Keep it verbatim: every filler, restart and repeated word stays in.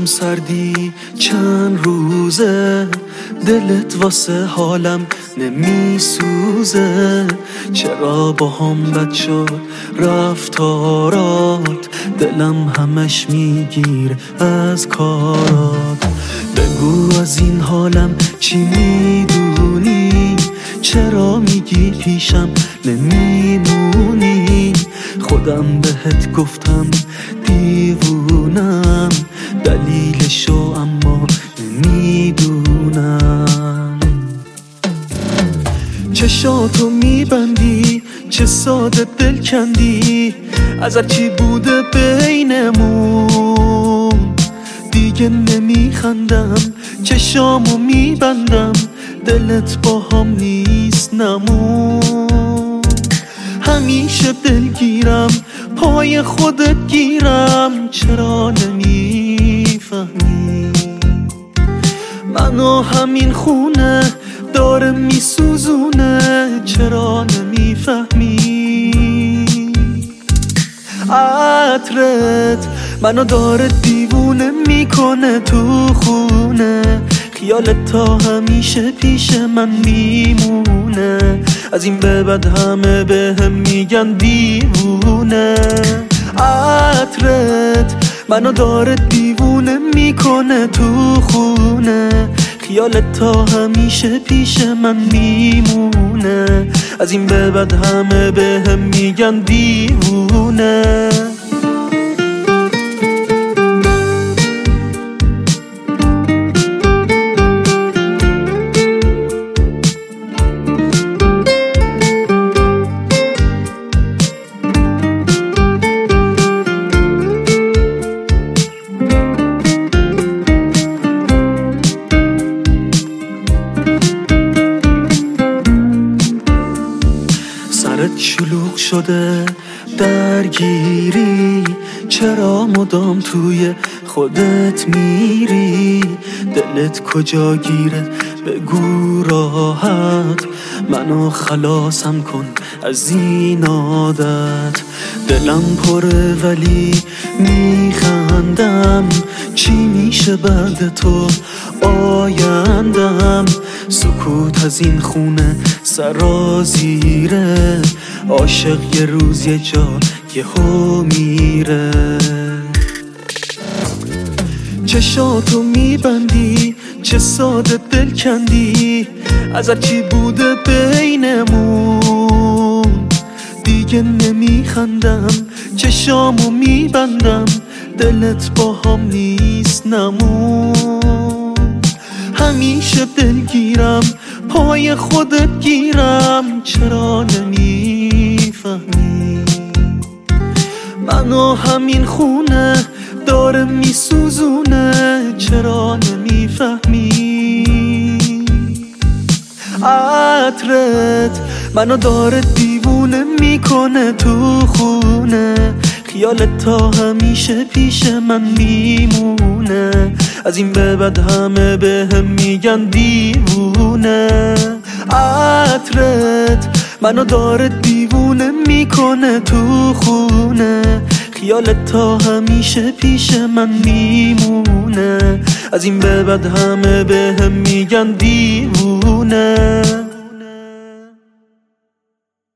سردی چند روزه، دلت واسه حالم نمیسوزه. چرا با هم بد شد رفتارات، دلم همش میگیره از کارات. بگو از این حالم چی میدونی، چرا میگی پیشم نمیمونی؟ خودم بهت گفتم دیوونم، دلیلشو اما نمیدونم. چشاتو میبندی چه ساده دل کندی، از هرچی بوده بینمون دیگه نمیخندم. چشامو میبندم دلت با هم نیست نمون. همیشه دلگیرم پای خودت گیرم، چرا نمیفهمی؟ منو همین خونه داره میسوزونه، چرا نمیفهمی؟ عطرت منو داره دیوونه میکنه تو خونه، خیالت تا همیشه پیش من میمونه. از این به بعد همه به هم میگن دیوونه. عطرت منو داره دیوونه میکنه تو خونه، خیالت تا همیشه پیش من میمونه. از این به بعد همه به هم میگن دیوونه. سرت شلوغ شده درگیری، چرا مدام توی خودت میری؟ دلت کجا گیره بگو راحت، منو خلاصم کن از این عادت. دلم پره ولی میخندم، چی میشه بعد تو آیندم؟ سکوت از این خونه سرازیره، عاشق یه روز یه جا یهو میره. چشاتو میبندی چه ساده دل کندی، از هرچی بوده بینمون دیگه نمیخندم. چشامو میبندم دلت با هم نیست نمون. همیشه دلگیرم پای خودت گیرم، چرا نمیفهمی؟ منو همین خونه داره میسوزونه، چرا نمیفهمی؟ عطرت منو داره دیوونه میکنه تو خونه، خیالت تا همیشه پیش من میمونه. از این به بعد همه به هم میگن دیوونه. عطرت منو داره دیوونه میکنه تو خونه، خیالت تا همیشه پیش من میمونه. از این به بعد همه به هم میگن دیوونه.